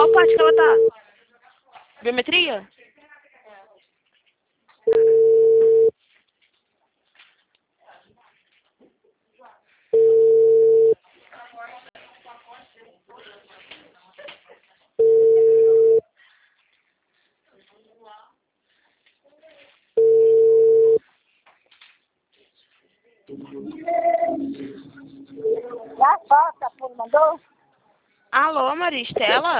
Qual parte que ela tá? Biometria? Já foto, a fulana mandou? Alô, Maristela?